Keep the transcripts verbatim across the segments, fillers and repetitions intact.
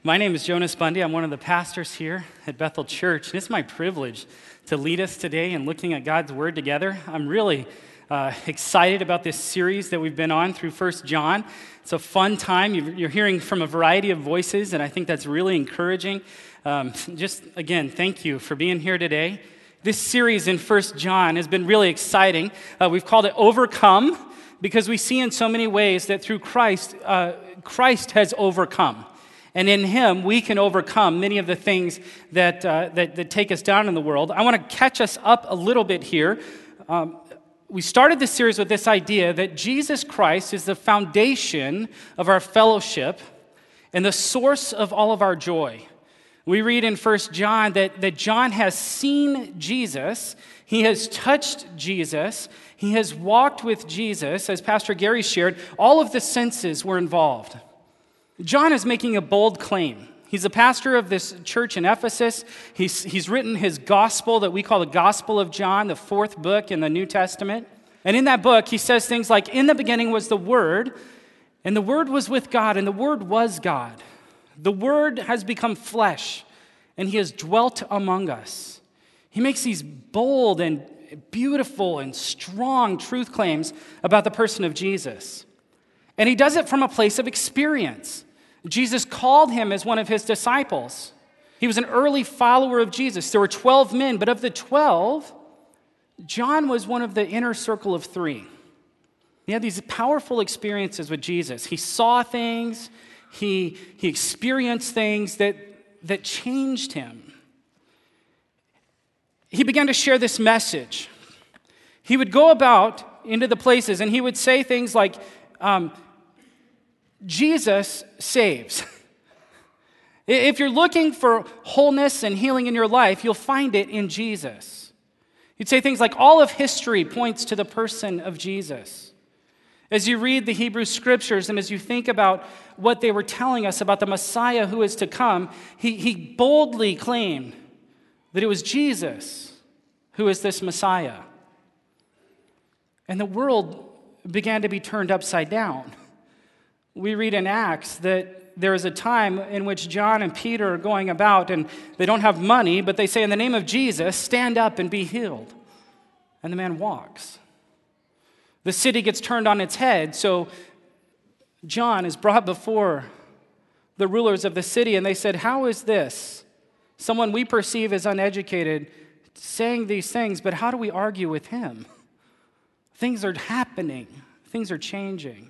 My name is Jonas Bundy. I'm one of the pastors here at Bethel Church, and it's my privilege to lead us today in looking at God's Word together. I'm really uh, excited about this series that we've been on through First John. It's a fun time. You're hearing from a variety of voices, and I think that's really encouraging. Um, just, again, thank you for being here today. This series in First John has been really exciting. Uh, we've called it Overcome because we see in so many ways that through Christ, uh, Christ has overcome. And in Him, we can overcome many of the things that, uh, that that take us down in the world. I want to catch us up a little bit here. Um, we started this series with this idea that Jesus Christ is the foundation of our fellowship and the source of all of our joy. We read in First John that, that John has seen Jesus. He has touched Jesus. He has walked with Jesus. As Pastor Gary shared, all of the senses were involved. John is making a bold claim. He's a pastor of this church in Ephesus. He's, he's written his gospel that we call the Gospel of John, the fourth book in the New Testament. And in that book, he says things like, "In the beginning was the Word, and the Word was with God, and the Word was God. The Word has become flesh, and He has dwelt among us." He makes these bold and beautiful and strong truth claims about the person of Jesus. And he does it from a place of experience. Jesus called him as one of his disciples. He was an early follower of Jesus. There were twelve men, but of the twelve, John was one of the inner circle of three. He had these powerful experiences with Jesus. He saw things, he, he experienced things that, that changed him. He began to share this message. He would go about into the places and he would say things like, um, Jesus saves. If you're looking for wholeness and healing in your life, you'll find it in Jesus. He'd say things like, all of history points to the person of Jesus. As you read the Hebrew Scriptures and as you think about what they were telling us about the Messiah who is to come, he, he boldly claimed that it was Jesus who is this Messiah. And the world began to be turned upside down. We read in Acts that there is a time in which John and Peter are going about and they don't have money, but they say, "In the name of Jesus, stand up and be healed." And the man walks. The city gets turned on its head, so John is brought before the rulers of the city and they said, "How is this? Someone we perceive as uneducated saying these things, but how do we argue with him?" Things are happening. Things are changing.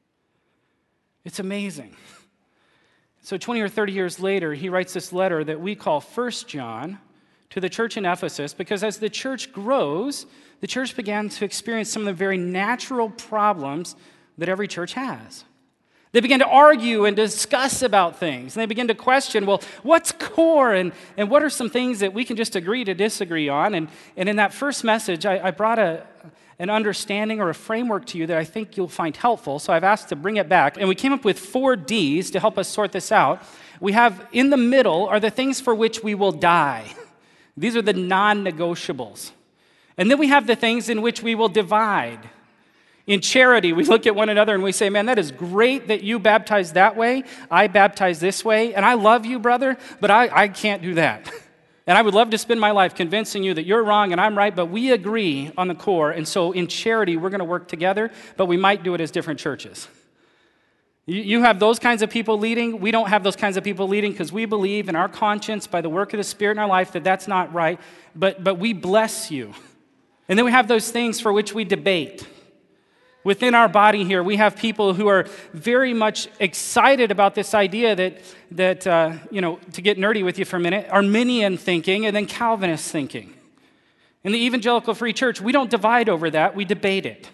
It's amazing. So twenty or thirty years later, he writes this letter that we call First John to the church in Ephesus, because as the church grows, the church began to experience some of the very natural problems that every church has. They began to argue and discuss about things, and they began to question, well, what's core, and, and what are some things that we can just agree to disagree on? And, and in that first message, I, I brought a... an understanding or a framework to you that I think you'll find helpful. So I've asked to bring it back. And we came up with four D's to help us sort this out. We have in the middle are the things for which we will die. These are the non-negotiables. And then we have the things in which we will divide. In charity, we look at one another and we say, "Man, that is great that you baptize that way. I baptize this way. And I love you, brother, but I, I can't do that." And I would love to spend my life convincing you that you're wrong and I'm right, but we agree on the core. And so in charity, we're going to work together, but we might do it as different churches. You, you have those kinds of people leading. We don't have those kinds of people leading because we believe in our conscience by the work of the Spirit in our life that that's not right, but, but we bless you. And then we have those things for which we debate. Within our body here, we have people who are very much excited about this idea that, that uh, you know, to get nerdy with you for a minute, Arminian thinking and then Calvinist thinking. In the Evangelical Free Church, we don't divide over that, we debate it.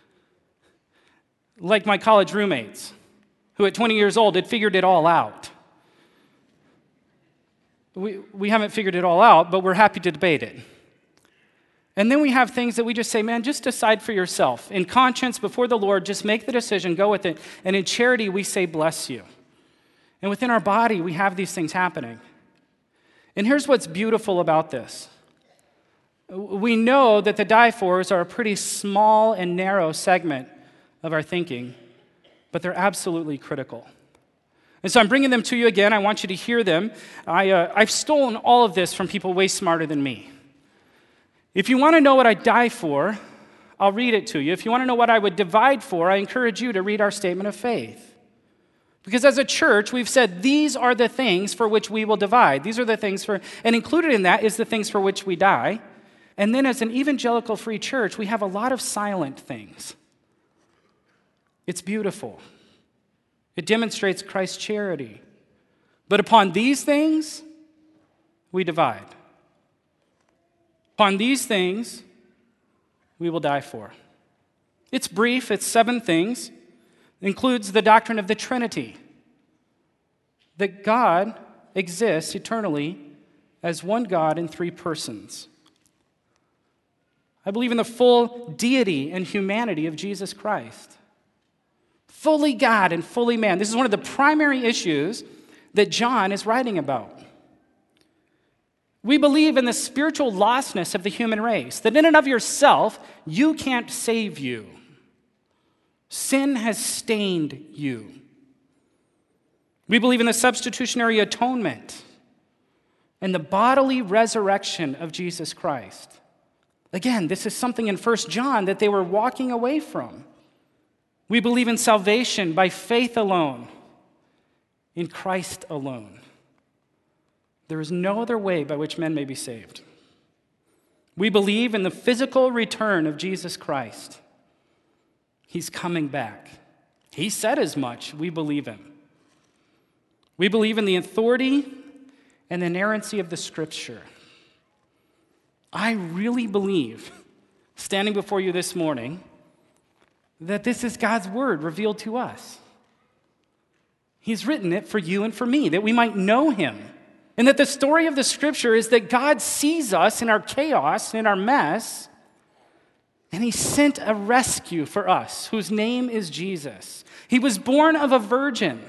Like my college roommates, who at twenty years old had figured it all out. We, we haven't figured it all out, but we're happy to debate it. And then we have things that we just say, man, just decide for yourself. In conscience, before the Lord, just make the decision, go with it. And in charity, we say, bless you. And within our body, we have these things happening. And here's what's beautiful about this. We know that the die-fors are a pretty small and narrow segment of our thinking, but they're absolutely critical. And so I'm bringing them to you again. I want you to hear them. I, uh, I've stolen all of this from people way smarter than me. If you want to know what I die for, I'll read it to you. If you want to know what I would divide for, I encourage you to read our statement of faith. Because as a church, we've said these are the things for which we will divide. These are the things for, and included in that is the things for which we die. And then as an evangelical free church, we have a lot of silent things. It's beautiful. It demonstrates Christ's charity. But upon these things, we divide. Upon these things, we will die for. It's brief, it's seven things. It includes the doctrine of the Trinity, that God exists eternally as one God in three persons. I believe in the full deity and humanity of Jesus Christ. Fully God and fully man. This is one of the primary issues that John is writing about. We believe in the spiritual lostness of the human race, that in and of yourself, you can't save you. Sin has stained you. We believe in the substitutionary atonement and the bodily resurrection of Jesus Christ. Again, this is something in First John that they were walking away from. We believe in salvation by faith alone, in Christ alone. There is no other way by which men may be saved. We believe in the physical return of Jesus Christ. He's coming back. He said as much. We believe him. We believe in the authority and the inerrancy of the Scripture. I really believe, standing before you this morning, that this is God's word revealed to us. He's written it for you and for me, that we might know him. And that the story of the Scripture is that God sees us in our chaos, in our mess, and he sent a rescue for us, whose name is Jesus. He was born of a virgin.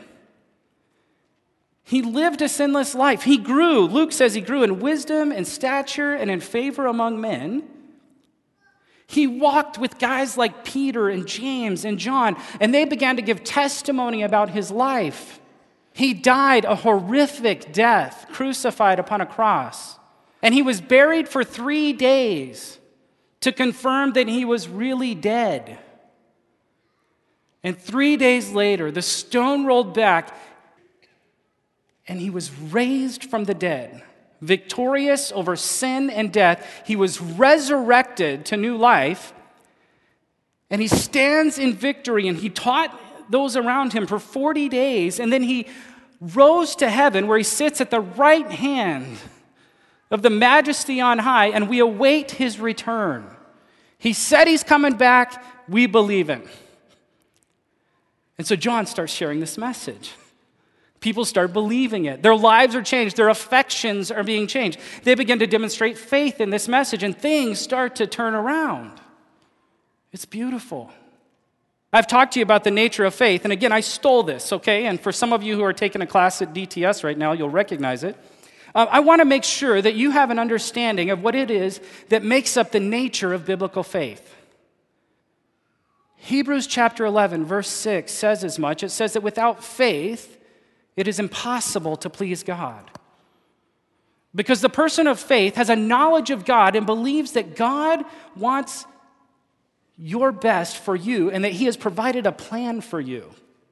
He lived a sinless life. He grew, Luke says he grew in wisdom and stature and in favor among men. He walked with guys like Peter and James and John, and they began to give testimony about his life. He died a horrific death, crucified upon a cross. And he was buried for three days to confirm that he was really dead. And three days later, the stone rolled back, and he was raised from the dead, victorious over sin and death. He was resurrected to new life, and he stands in victory, and he taught those around him for forty days, and then he rose to heaven where he sits at the right hand of the majesty on high, and we await his return. He said he's coming back. We believe him. And so John starts sharing this message. People start believing it. Their lives are changed. Their affections are being changed. They begin to demonstrate faith in this message, and things start to turn around. It's beautiful. I've talked to you about the nature of faith, and again, I stole this, okay? And for some of you who are taking a class at D T S right now, you'll recognize it. Uh, I want to make sure that you have an understanding of what it is that makes up the nature of biblical faith. Hebrews chapter eleven, verse six says as much. It says that without faith, it is impossible to please God. Because the person of faith has a knowledge of God and believes that God wants your best for you and that he has provided a plan for you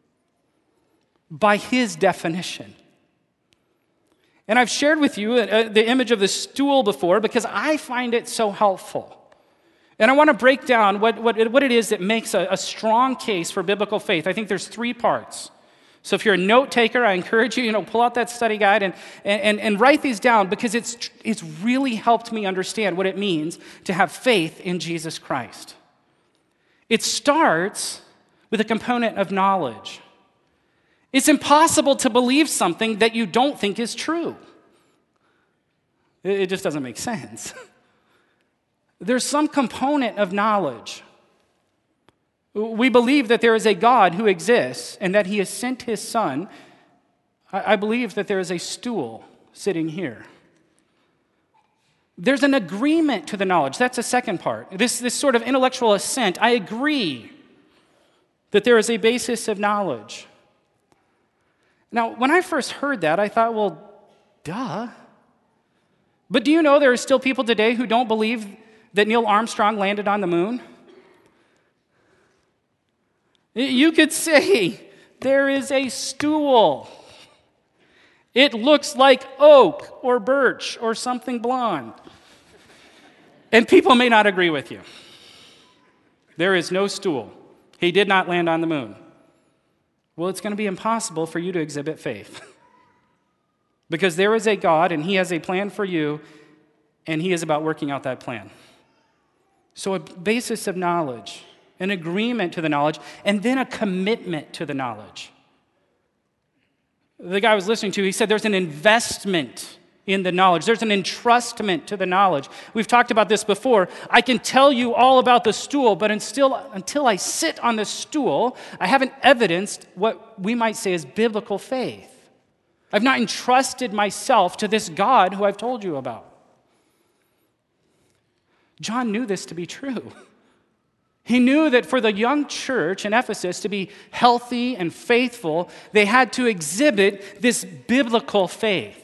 by his definition. And I've shared with you uh, the image of the stool before because I find it so helpful. And I want to break down what, what, what it is that makes a, a strong case for biblical faith. I think there's three parts. So if you're a note taker, I encourage you, you know, pull out that study guide and, and, and write these down because it's, it's really helped me understand what it means to have faith in Jesus Christ. It starts with a component of knowledge. It's impossible to believe something that you don't think is true. It just doesn't make sense. There's some component of knowledge. We believe that there is a God who exists and that he has sent his son. I believe that there is a stool sitting here. There's an agreement to the knowledge. That's the second part. This, this sort of intellectual assent. I agree that there is a basis of knowledge. Now, when I first heard that, I thought, well, duh. But do you know there are still people today who don't believe that Neil Armstrong landed on the moon? You could say there is a stool. It looks like oak or birch or something blonde. And people may not agree with you. There is no stool. He did not land on the moon. Well, it's going to be impossible for you to exhibit faith. Because there is a God, and He has a plan for you, and He is about working out that plan. So a basis of knowledge, an agreement to the knowledge, and then a commitment to the knowledge. The guy I was listening to, he said there's an investment in the knowledge. There's an entrustment to the knowledge. We've talked about this before. I can tell you all about the stool, but until, until I sit on the stool, I haven't evidenced what we might say is biblical faith. I've not entrusted myself to this God who I've told you about. John knew this to be true. He knew that for the young church in Ephesus to be healthy and faithful, they had to exhibit this biblical faith.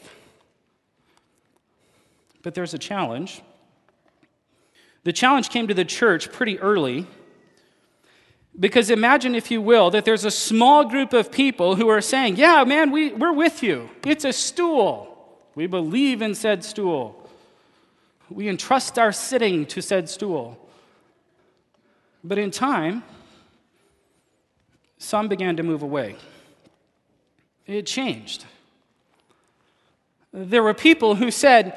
But there's a challenge. The challenge came to the church pretty early, because imagine, if you will, that there's a small group of people who are saying, yeah, man, we, we're with you. It's a stool. We believe in said stool. We entrust our sitting to said stool. But in time, some began to move away. It changed. There were people who said,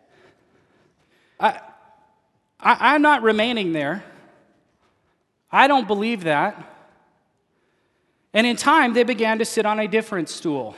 I, I, I'm not remaining there. I don't believe that. And in time, they began to sit on a different stool.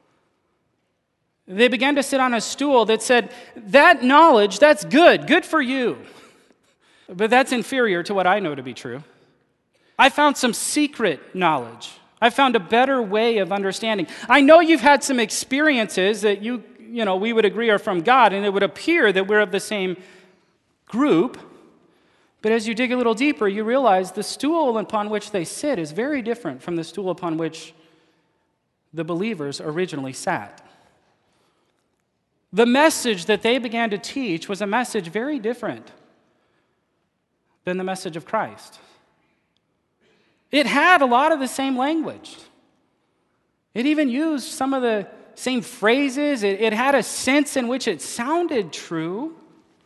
They began to sit on a stool that said, that knowledge, that's good, good for you. But that's inferior to what I know to be true. I found some secret knowledge. I found a better way of understanding. I know you've had some experiences that you, you know, we would agree are from God, and it would appear that we're of the same group. But as you dig a little deeper, you realize the stool upon which they sit is very different from the stool upon which the believers originally sat. The message that they began to teach was a message very different than the message of Christ. It had a lot of the same language. It even used some of the same phrases. It, it had a sense in which it sounded true.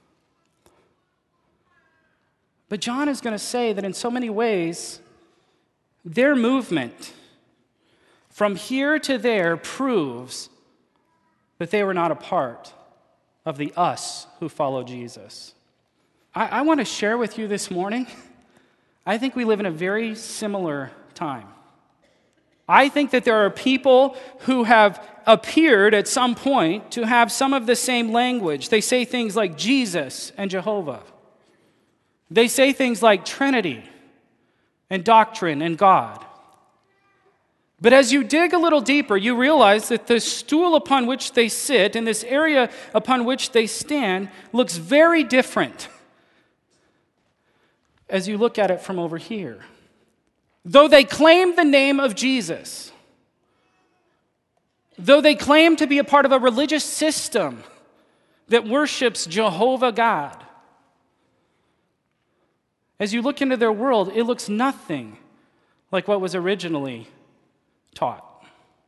But John is going to say that in so many ways, their movement from here to there proves that they were not a part of the us who follow Jesus. I, I want to share with you this morning, I think we live in a very similar time. I think that there are people who have appeared at some point to have some of the same language. They say things like Jesus and Jehovah. They say things like Trinity and doctrine and God. But as you dig a little deeper, you realize that the stool upon which they sit and this area upon which they stand looks very different as you look at it from over here. Though they claim the name of Jesus, though they claim to be a part of a religious system that worships Jehovah God, as you look into their world, it looks nothing like what was originally taught.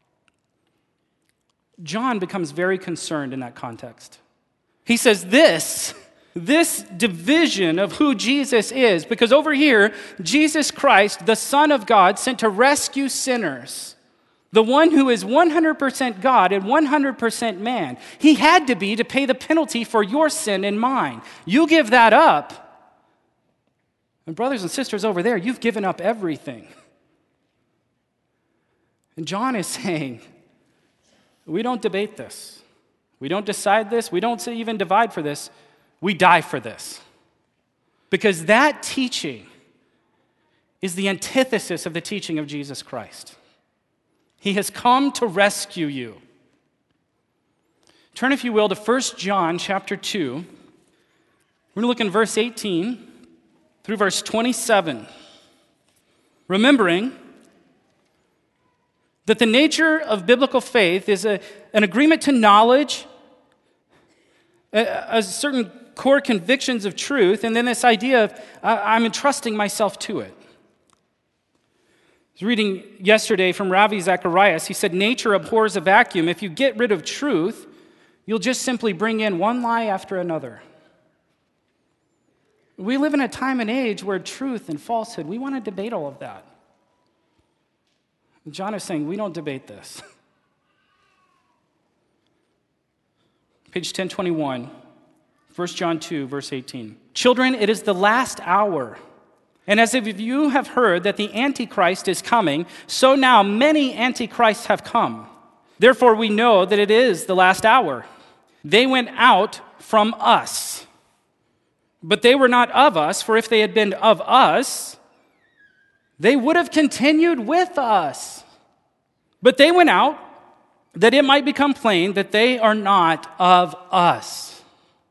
John becomes very concerned in that context. He says this, this division of who Jesus is, because over here, Jesus Christ, the Son of God, sent to rescue sinners, the one who is one hundred percent God and one hundred percent man. He had to be to pay the penalty for your sin and mine. You give that up, and brothers and sisters over there, you've given up everything. And John is saying, we don't debate this. We don't decide this. We don't even divide for this. We die for this. Because that teaching is the antithesis of the teaching of Jesus Christ. He has come to rescue you. Turn, if you will, to First John chapter two. We're going to look in verse eighteen through verse twenty-seven. Remembering That the nature of biblical faith is a, an agreement to knowledge, a, a certain core convictions of truth, and then this idea of uh, I'm entrusting myself to it. I was reading yesterday from Ravi Zacharias. He said, nature abhors a vacuum. If you get rid of truth, you'll just simply bring in one lie after another. We live in a time and age where truth and falsehood, we want to debate all of that. John is saying, we don't debate this. Page ten twenty-one, First John two, verse eighteen. Children, it is the last hour. And as if you have heard that the Antichrist is coming, so now many Antichrists have come. Therefore we know that it is the last hour. They went out from us. But they were not of us, for if they had been of us, they would have continued with us. But they went out, that it might become plain that they are not of us.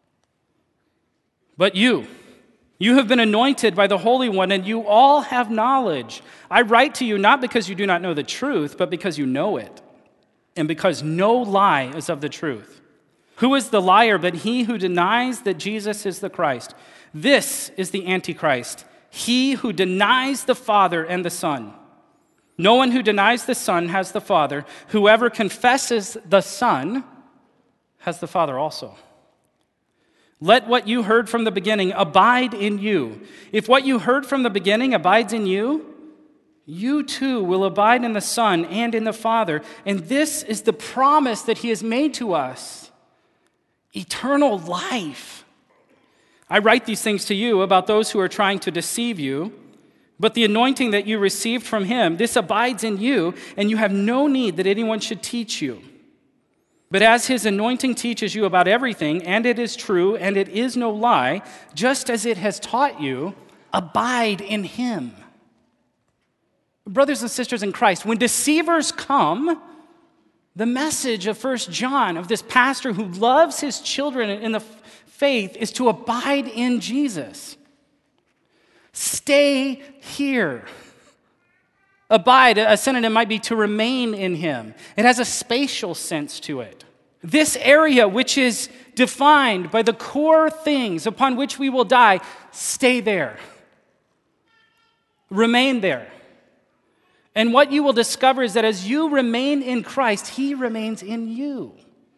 But you, you have been anointed by the Holy One, and you all have knowledge. I write to you not because you do not know the truth, but because you know it, and because no lie is of the truth. Who is the liar but he who denies that Jesus is the Christ? This is the Antichrist, he who denies the Father and the Son. No one who denies the Son has the Father. Whoever confesses the Son has the Father also. Let what you heard from the beginning abide in you. If what you heard from the beginning abides in you, you too will abide in the Son and in the Father. And this is the promise that he has made to us. Eternal life. I write these things to you about those who are trying to deceive you, but the anointing that you received from him, this abides in you, and you have no need that anyone should teach you. But as his anointing teaches you about everything, and it is true, and it is no lie, just as it has taught you, abide in him. Brothers and sisters in Christ, when deceivers come, the message of First John, of this pastor who loves his children in the faith, is to abide in Jesus. Stay here. Abide, a synonym might be to remain in him. It has a spatial sense to it. This area which is defined by the core things upon which we will die, stay there. Remain there. And what you will discover is that as you remain in Christ, he remains in you.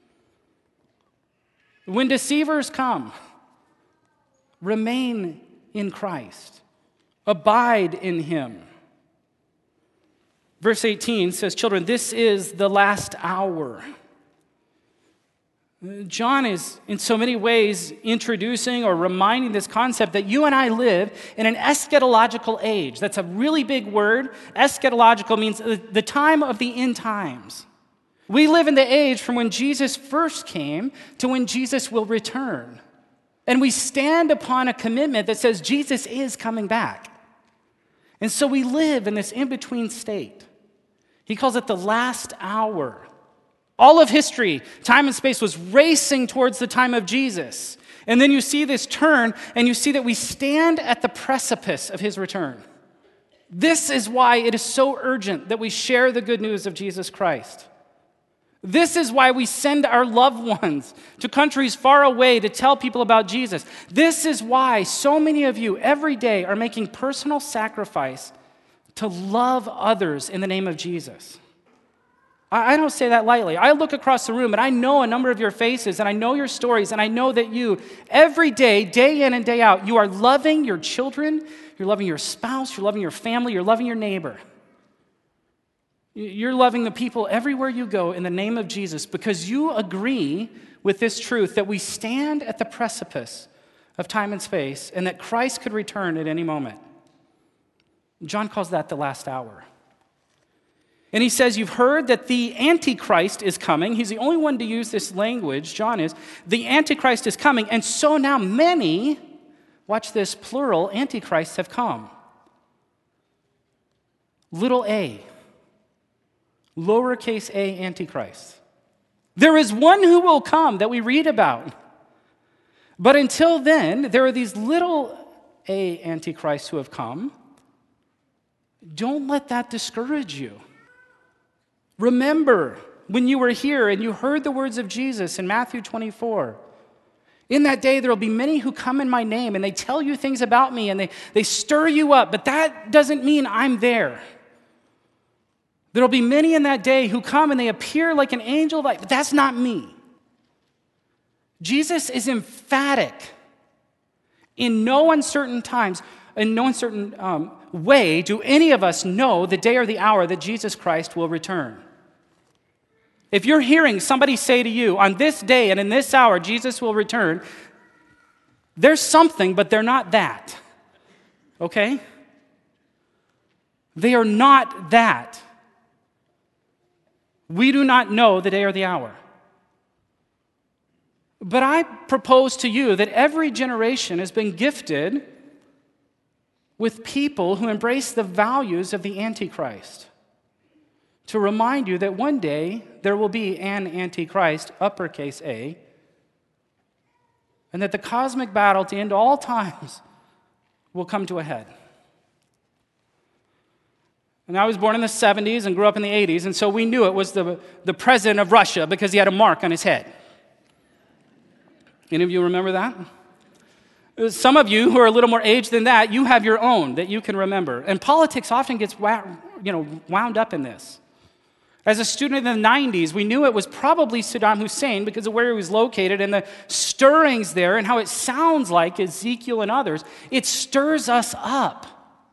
When deceivers come, remain in Christ. Abide in him. Verse eighteen says, children, this is the last hour. John is in so many ways introducing or reminding this concept that you and I live in an eschatological age. That's a really big word. Eschatological means the time of the end times. We live in the age from when Jesus first came to when Jesus will return. And we stand upon a commitment that says Jesus is coming back. And so we live in this in-between state. He calls it the last hour. All of history, time and space, was racing towards the time of Jesus. And then you see this turn, and you see that we stand at the precipice of his return. This is why it is so urgent that we share the good news of Jesus Christ. This is why we send our loved ones to countries far away to tell people about Jesus. This is why so many of you every day are making personal sacrifice to love others in the name of Jesus. I don't say that lightly. I look across the room and I know a number of your faces and I know your stories and I know that you, every day, day in and day out, you are loving your children, you're loving your spouse, you're loving your family, you're loving your neighbor. You're loving the people everywhere you go in the name of Jesus because you agree with this truth that we stand at the precipice of time and space and that Christ could return at any moment. John calls that the last hour. And he says, you've heard that the Antichrist is coming. He's the only one to use this language, John is. The Antichrist is coming, and so now many, watch this, plural, Antichrists have come. Little a, lowercase a Antichrist. There is one who will come that we read about. But until then, there are these little a Antichrists who have come. Don't let that discourage you. Remember when you were here and you heard the words of Jesus in Matthew twenty-four. In that day, there will be many who come in my name and they tell you things about me and they, they stir you up, but that doesn't mean I'm there. There will be many in that day who come and they appear like an angel of light, but that's not me. Jesus is emphatic in no uncertain times, in no uncertain um, way do any of us know the day or the hour that Jesus Christ will return. If you're hearing somebody say to you, on this day and in this hour, Jesus will return, there's something, but they're not that. Okay? They are not that. We do not know the day or the hour. But I propose to you that every generation has been gifted with people who embrace the values of the Antichrist, to remind you that one day there will be an Antichrist, uppercase A, and that the cosmic battle to end all times will come to a head. And I was born in the seventies and grew up in the eighties, and so we knew it was the, the president of Russia because he had a mark on his head. Any of you remember that? Some of you who are a little more aged than that, you have your own that you can remember. And politics often gets you know, wound up in this. As a student in the nineties, we knew it was probably Saddam Hussein because of where he was located and the stirrings there and how it sounds like Ezekiel and others. It stirs us up.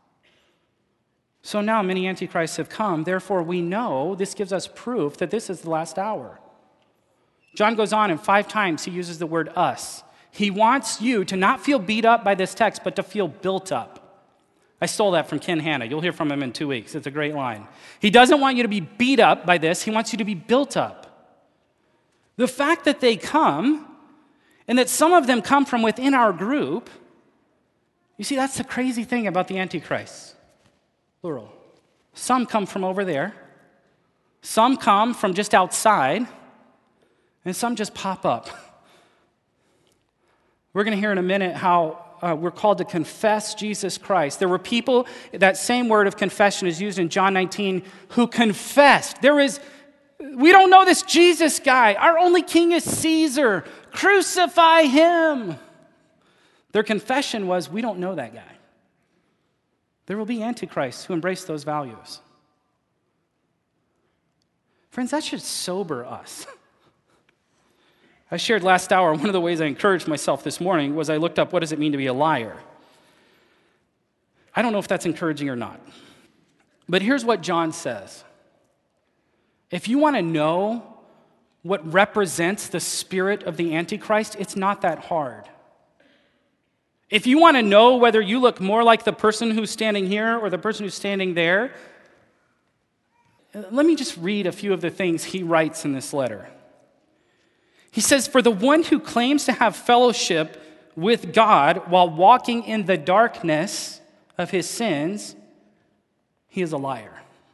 So now many antichrists have come. Therefore, we know this gives us proof that this is the last hour. John goes on, and five times he uses the word us. He wants you to not feel beat up by this text, but to feel built up. I stole that from Ken Hanna. You'll hear from him in two weeks. It's a great line. He doesn't want you to be beat up by this. He wants you to be built up. The fact that they come, and that some of them come from within our group, you see, that's the crazy thing about the Antichrist. Plural. Some come from over there. Some come from just outside. And some just pop up. We're going to hear in a minute how uh, we're called to confess Jesus Christ. There were people, that same word of confession is used in John nineteen, who confessed. There is, we don't know this Jesus guy. Our only king is Caesar. Crucify him. Their confession was, we don't know that guy. There will be antichrists who embrace those values. Friends, that should sober us. I shared last hour, one of the ways I encouraged myself this morning was I looked up what does it mean to be a liar. I don't know if that's encouraging or not. But here's what John says. If you want to know what represents the spirit of the Antichrist, it's not that hard. If you want to know whether you look more like the person who's standing here or the person who's standing there, let me just read a few of the things he writes in this letter. He says, for the one who claims to have fellowship with God while walking in the darkness of his sins, he is a liar.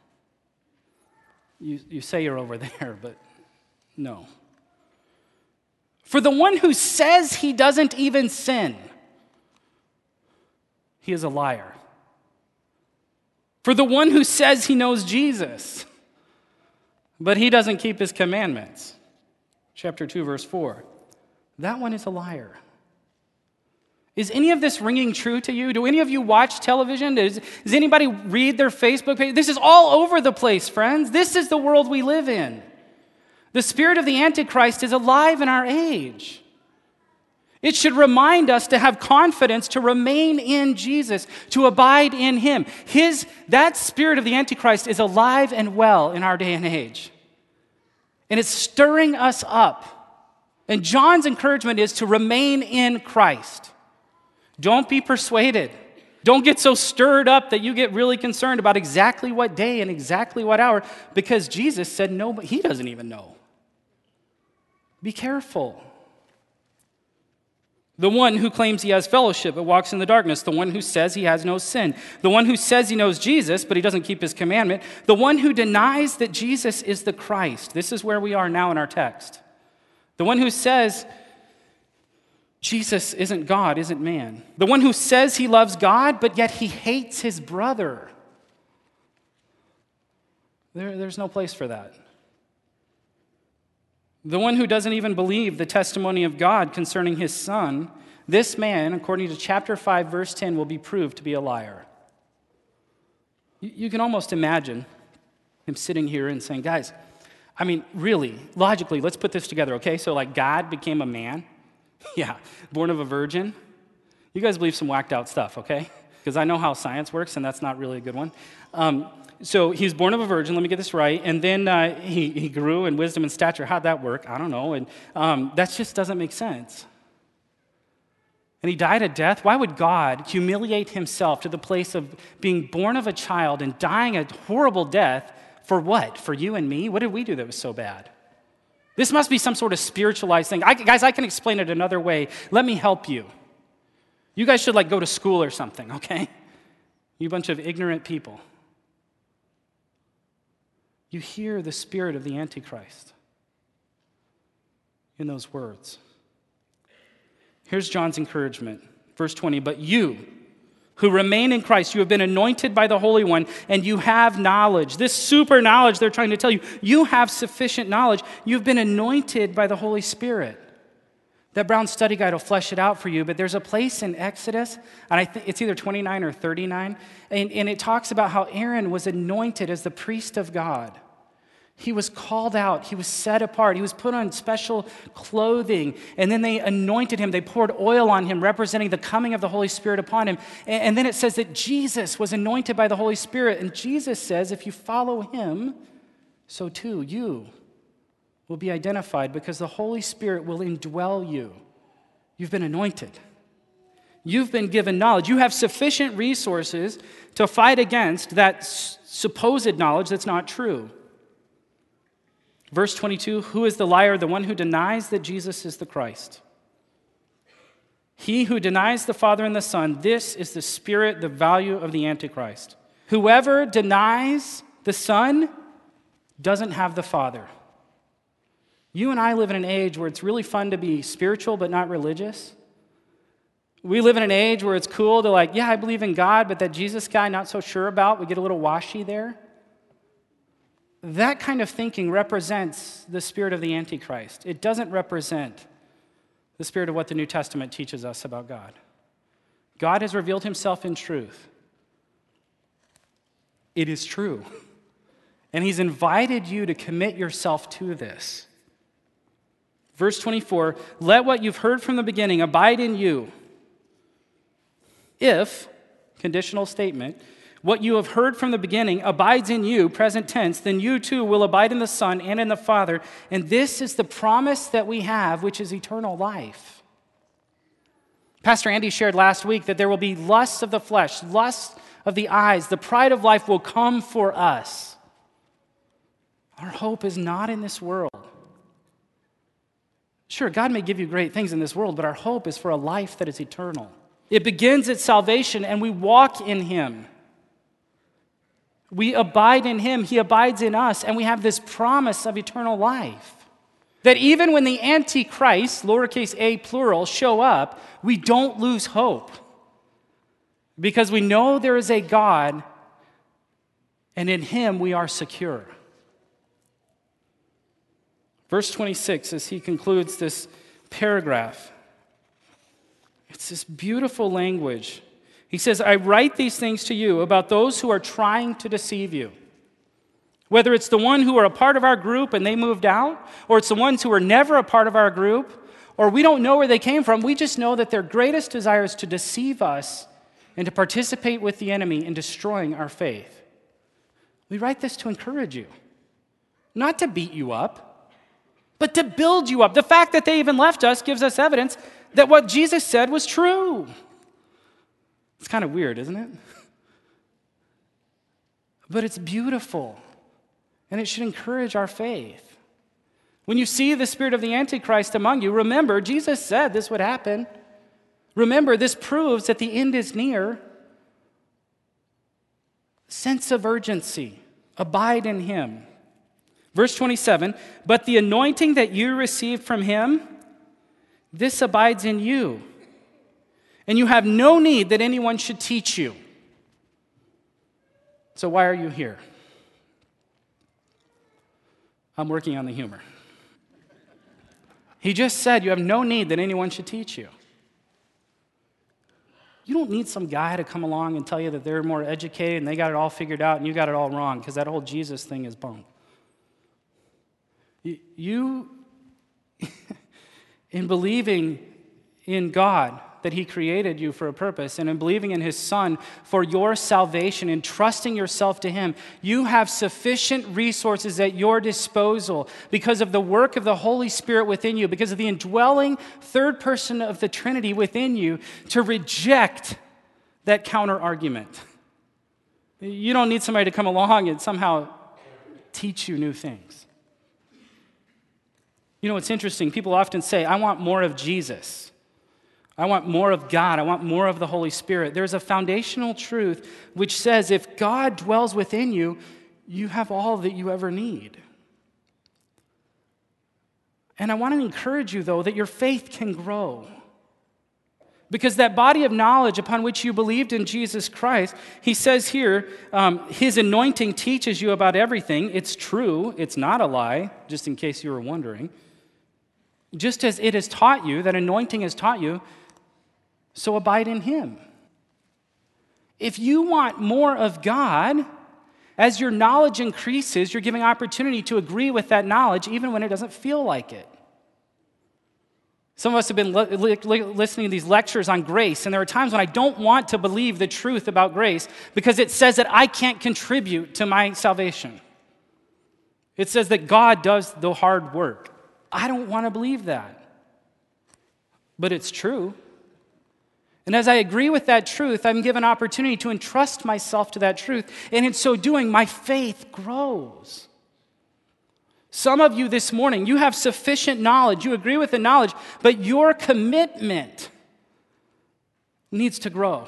You, you say you're over there, but no. For the one who says he doesn't even sin, he is a liar. For the one who says he knows Jesus, but he doesn't keep his commandments, chapter two, verse four, that one is a liar. Is any of this ringing true to you? Do any of you watch television? Does, does anybody read their Facebook page? This is all over the place, friends. This is the world we live in. The spirit of the Antichrist is alive in our age. It should remind us to have confidence, to remain in Jesus, to abide in him. His, that spirit of the Antichrist is alive and well in our day and age. And it's stirring us up. And John's encouragement is to remain in Christ. Don't be persuaded. Don't get so stirred up that you get really concerned about exactly what day and exactly what hour, because Jesus said no, but he doesn't even know. Be careful. The one who claims he has fellowship but walks in the darkness. The one who says he has no sin. The one who says he knows Jesus but he doesn't keep his commandment. The one who denies that Jesus is the Christ. This is where we are now in our text. The one who says Jesus isn't God, isn't man. The one who says he loves God but yet he hates his brother. There, there's no place for that. The one who doesn't even believe the testimony of God concerning his Son, this man, according to chapter five, verse ten, will be proved to be a liar. You, you can almost imagine him sitting here and saying, guys, I mean, really, logically, let's put this together, okay? So, like, God became a man. Yeah, born of a virgin. You guys believe some whacked out stuff, okay? Because I know how science works, and that's not really a good one. Um, so he was born of a virgin, let me get this right, and then uh, he, he grew in wisdom and stature. How'd that work? I don't know, and um, that just doesn't make sense. And he died a death. Why would God humiliate himself to the place of being born of a child and dying a horrible death for what? For you and me? What did we do that was so bad? This must be some sort of spiritualized thing. I, guys, I can explain it another way. Let me help you. You guys should like go to school or something, okay? You bunch of ignorant people. You hear the spirit of the Antichrist in those words. Here's John's encouragement. Verse twenty, but you who remain in Christ, you have been anointed by the Holy One, and you have knowledge. This super knowledge they're trying to tell you, you have sufficient knowledge. You've been anointed by the Holy Spirit. That Brown Study Guide will flesh it out for you, but there's a place in Exodus, and I think it's either twenty-nine or thirty-nine, and, and it talks about how Aaron was anointed as the priest of God. He was called out. He was set apart. He was put on special clothing, and then they anointed him. They poured oil on him, representing the coming of the Holy Spirit upon him. And, and then it says that Jesus was anointed by the Holy Spirit, and Jesus says, if you follow him, so too you will be identified because the Holy Spirit will indwell you. You've been anointed. You've been given knowledge. You have sufficient resources to fight against that s- supposed knowledge that's not true. Verse twenty-two, who is the liar? The one who denies that Jesus is the Christ. He who denies the Father and the Son, this is the spirit, the value of the Antichrist. Whoever denies the Son doesn't have the Father. You and I live in an age where it's really fun to be spiritual but not religious. We live in an age where it's cool to like, yeah, I believe in God, but that Jesus guy, not so sure about. We get a little washy there. That kind of thinking represents the spirit of the Antichrist. It doesn't represent the spirit of what the New Testament teaches us about God. God has revealed himself in truth. It is true. And he's invited you to commit yourself to this. Verse twenty-four, let what you've heard from the beginning abide in you. If, conditional statement, what you have heard from the beginning abides in you, present tense, then you too will abide in the Son and in the Father. And this is the promise that we have, which is eternal life. Pastor Andy shared last week that there will be lusts of the flesh, lusts of the eyes. The pride of life will come for us. Our hope is not in this world. Sure, God may give you great things in this world, but our hope is for a life that is eternal. It begins at salvation, and we walk in him. We abide in him, he abides in us, and we have this promise of eternal life. That even when the Antichrist, lowercase a plural, show up, we don't lose hope. Because we know there is a God, and in him we are secure. Verse twenty-six, as he concludes this paragraph, it's this beautiful language. He says, I write these things to you about those who are trying to deceive you. Whether it's the one who are a part of our group and they moved out, or it's the ones who were never a part of our group, or we don't know where they came from. We just know that their greatest desire is to deceive us and to participate with the enemy in destroying our faith. We write this to encourage you, not to beat you up, but to build you up. The fact that they even left us gives us evidence that what Jesus said was true. It's kind of weird, isn't it? But it's beautiful, and it should encourage our faith. When you see the spirit of the Antichrist among you, remember, Jesus said this would happen. Remember, this proves that the end is near. Sense of urgency. Abide in him. Verse twenty-seven, but the anointing that you received from him, this abides in you. And you have no need that anyone should teach you. So why are you here? I'm working on the humor. He just said you have no need that anyone should teach you. You don't need some guy to come along and tell you that they're more educated and they got it all figured out and you got it all wrong, because that whole Jesus thing is bunk. You, in believing in God, that he created you for a purpose, and in believing in his Son for your salvation and trusting yourself to him, you have sufficient resources at your disposal because of the work of the Holy Spirit within you, because of the indwelling third person of the Trinity within you, to reject that counter argument. You don't need somebody to come along and somehow teach you new things. You know, it's interesting. People often say, I want more of Jesus. I want more of God. I want more of the Holy Spirit. There's a foundational truth which says if God dwells within you, you have all that you ever need. And I want to encourage you, though, that your faith can grow. Because that body of knowledge upon which you believed in Jesus Christ, he says here, um, his anointing teaches you about everything. It's true. It's not a lie, just in case you were wondering. Just as it has taught you, that anointing has taught you, so abide in him. If you want more of God, as your knowledge increases, you're giving opportunity to agree with that knowledge even when it doesn't feel like it. Some of us have been li- li- listening to these lectures on grace, and there are times when I don't want to believe the truth about grace because it says that I can't contribute to my salvation. It says that God does the hard work. I don't want to believe that. But it's true. And as I agree with that truth, I'm given opportunity to entrust myself to that truth. And in so doing, my faith grows. Some of you this morning, you have sufficient knowledge. You agree with the knowledge, but your commitment needs to grow.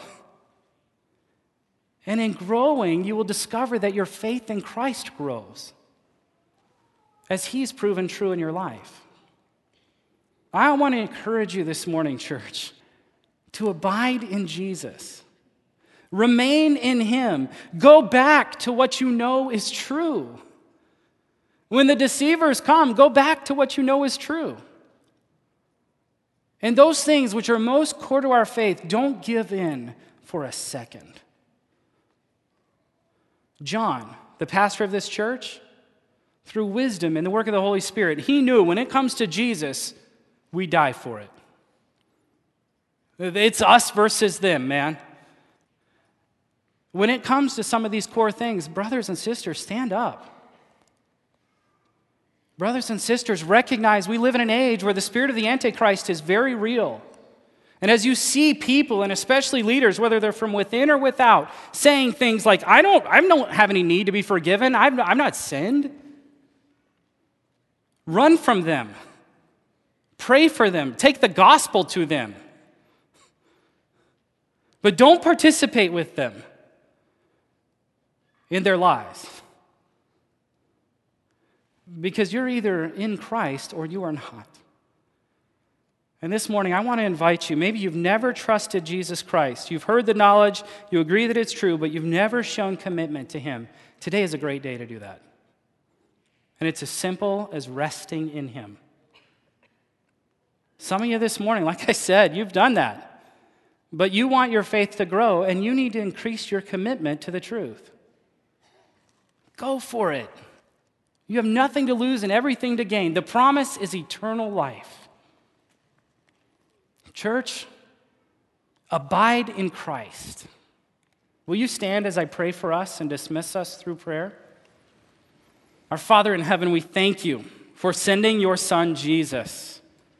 And in growing, you will discover that your faith in Christ grows as he's proven true in your life. I want to encourage you this morning, church, to abide in Jesus. Remain in him. Go back to what you know is true. When the deceivers come, go back to what you know is true. And those things which are most core to our faith, don't give in for a second. John, the pastor of this church, through wisdom and the work of the Holy Spirit, he knew when it comes to Jesus, we die for it. It's us versus them, man. When it comes to some of these core things, brothers and sisters, stand up. Brothers and sisters, recognize we live in an age where the spirit of the Antichrist is very real. And as you see people, and especially leaders, whether they're from within or without, saying things like, I don't, I don't have any need to be forgiven. I'm, I'm not sinned. Run from them. Pray for them. Take the gospel to them. But don't participate with them in their lies. Because you're either in Christ or you are not. And this morning, I want to invite you. Maybe you've never trusted Jesus Christ. You've heard the knowledge, you agree that it's true, but you've never shown commitment to him. Today is a great day to do that. And it's as simple as resting in him. Some of you this morning, like I said, you've done that. But you want your faith to grow, and you need to increase your commitment to the truth. Go for it. You have nothing to lose and everything to gain. The promise is eternal life. Church, abide in Christ. Will you stand as I pray for us and dismiss us through prayer? Our Father in heaven, we thank you for sending your Son, Jesus,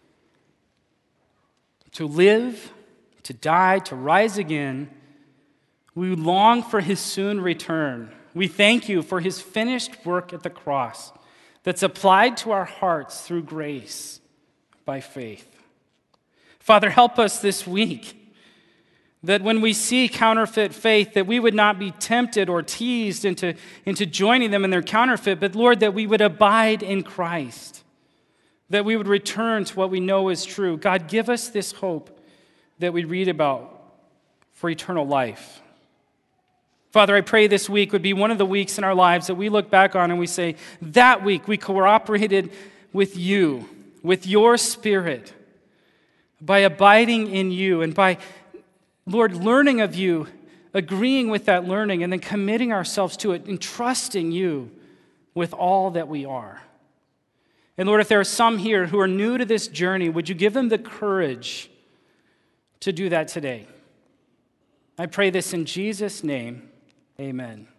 to live, to die, to rise again. We long for his soon return. We thank you for his finished work at the cross that's applied to our hearts through grace by faith. Father, help us this week that when we see counterfeit faith, that we would not be tempted or teased into, into joining them in their counterfeit, but Lord, that we would abide in Christ, that we would return to what we know is true. God, give us this hope that we read about for eternal life. Father, I pray this week would be one of the weeks in our lives that we look back on and we say, that week we cooperated with you with your Spirit, by abiding in you, and by, Lord, learning of you, agreeing with that learning, and then committing ourselves to it and trusting you with all that we are. And Lord, if there are some here who are new to this journey, would you give them the courage to do that today? I pray this in Jesus' name. Amen.